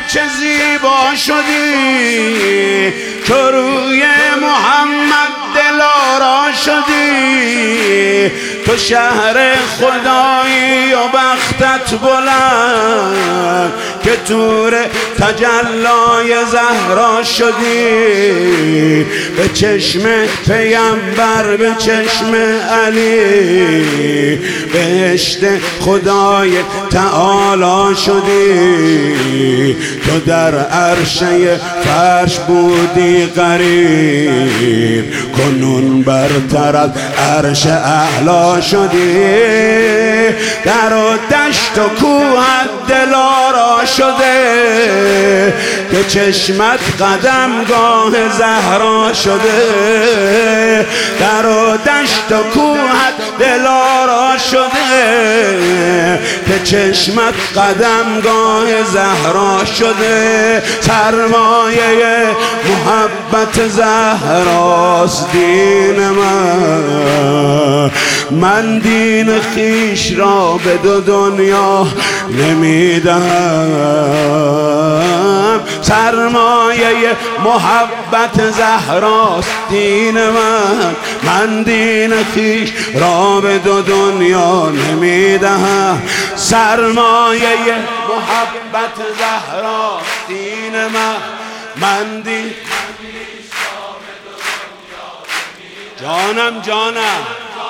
چه زیبا شدی، تو روی محمد دلارا شدی، تو شهر خدایی و بختت بلند که تور تجلای زهرا شدی، به چشم پیامبر به چشم علی بهشت خدای تعالی شدی، تو در عرشه فرش بودی قریب، کنون برتر از عرش اعلا شدی، در و دشت و کوهت دلارا شده، که چشمت قدمگاه زهرا شده، در و دشت و کوهت دلارا شده، که چشمت قدمگاه زهرا شده، سرمایه محبت زهراست دین من دین خیش را به دو دنیا نمیدم، سرمایه محبت زهراست دین من دین خیش را به دو دنیا نمیدم، سرمایه محبت زهراست دین من دین جانم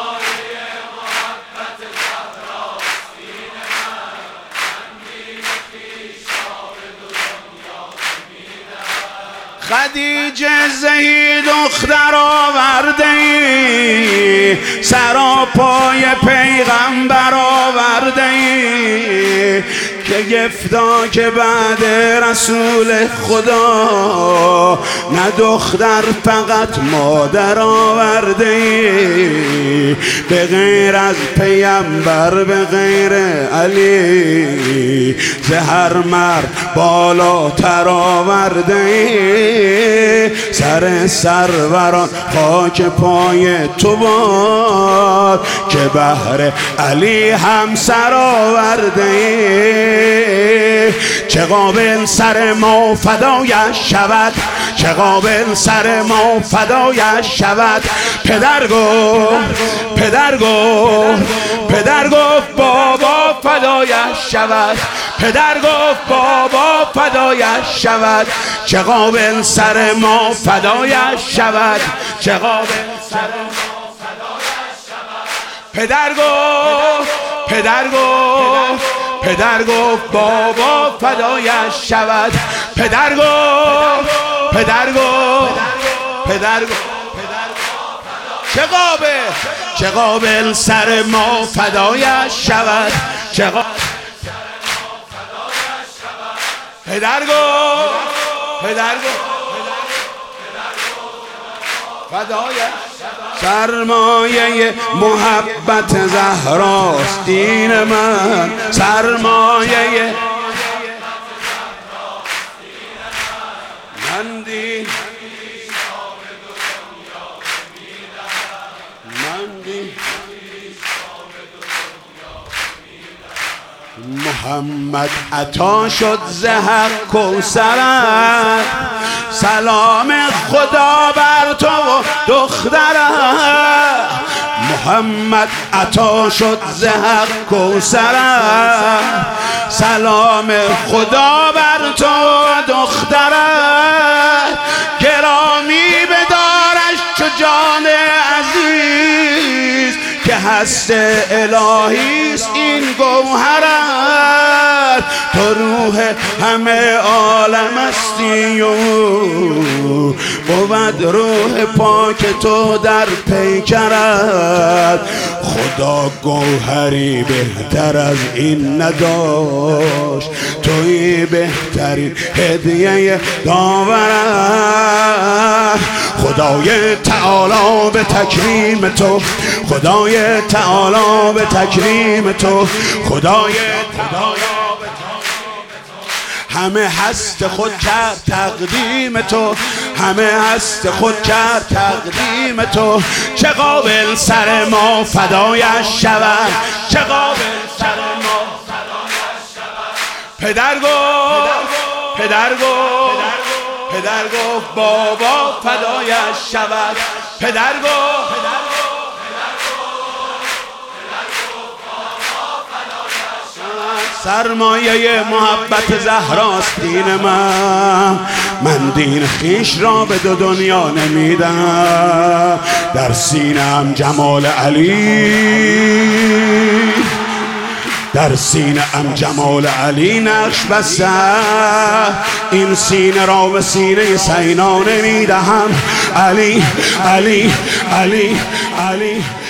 خدیجه زهی دختر آورده ای، سراپای پیغمبر آورده ای، که گفتا که بعد رسول خدا نه دختر فقط مادر آورده ای، به غیر از پیامبر به غیر علی ز هر مرد بالاتر آورده ای، سر سروران خاک پای تو باد که بهر علی هم سر آورده ای، چه قابل سر ما فدایش شود، چه قابل سر ما فدایش شود، پدر گفت بابا فدایش شود، پدر گفت بابا فدایش شود، چه قابل سر ما فدایش شود، چه قابل سر ما فدایش شود، پدر گفت بابا فدایش شود، پدر گفت چه قابل سر ما فدایش شود، چه قابل پدر گفت فدایش سرمایه محبت زهراست دین من، سرمایه من دین محمد عطا شد ز حق کوثرت، سلام خدا بر تو و دخترت، محمد عطا شد ز حق کوثرت، سلام خدا بر تو و دخترت، گرامی بدارش چو جان عزیز، که هست الهیست این گوهرت، تو روح همه عالم هستی و بود روح پاک تو در پیکرت، خدا گوهری بهتر از این نداشت، توی بهترین هدیه داورت، خدای تعالی به تکریم تو، خدای تعالی به تکریم تو، خدای تعالی همه هست خود کرد تقدیم تو، همه هست خود کرد تقدیم تو، چه قابل سر ما فدایش شود، چه قابل سر ما فدایش شود، پدر گفت پدر گفت بابا فدایش شود. پدر گفت سرمایه محبت زهراست دین من دین خیش را به دو دنیا نمیدم. در سینه‌ام جمال علی، در سینه‌ام جمال علی نقش بسته. این سینه را به سینه سینا نمیدهم. علی علی علی علی